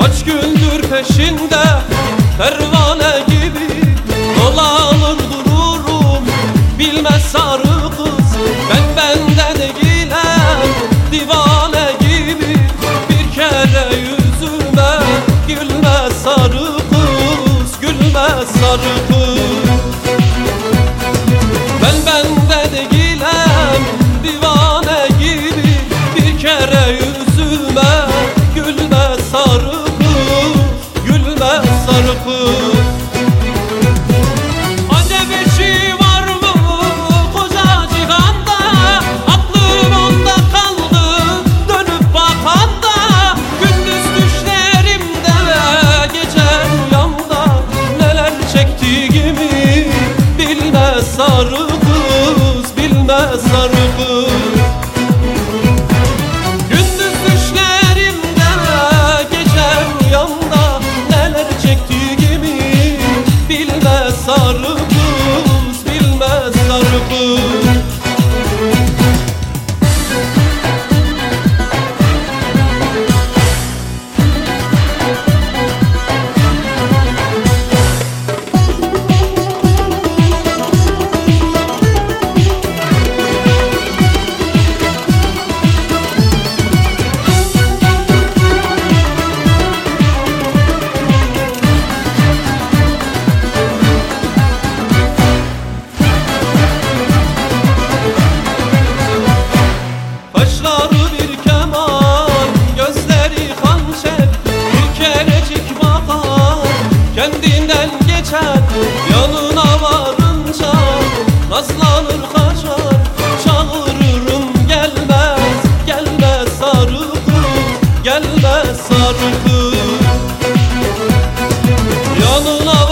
Kaç gündür peşinde pervane gibi dolanır dururum, bilmez sarı kız. Ben bende değilim, divane gibi. Bir kere yüzüme gülmez sarı kız, gülmez sarı kız. Ben bende değilim, divane gibi. Bir kere yüzüme gülmez sarı kız, gülmez sarı kız. Acep eşi var mı koca cihanda? Aklım onda kaldı dönüp bakanda. Gündüz düşlerimde, gece rüyamda neler çektiğimi bilmez sarı kız, bilmez sarı kız. Gündüz düşlerimde, gece rüyamda neler çektiğimi bilmez sarı kız, bilmez sarı kız. Kaşları bir keman, gözleri hançer. Bir kerecik bakar, kendinden geçer. Yanına varınca nazlanır kaçar. Çağırırım gelmez, gelmez sarı kız, gelmez sarı kız. Yanına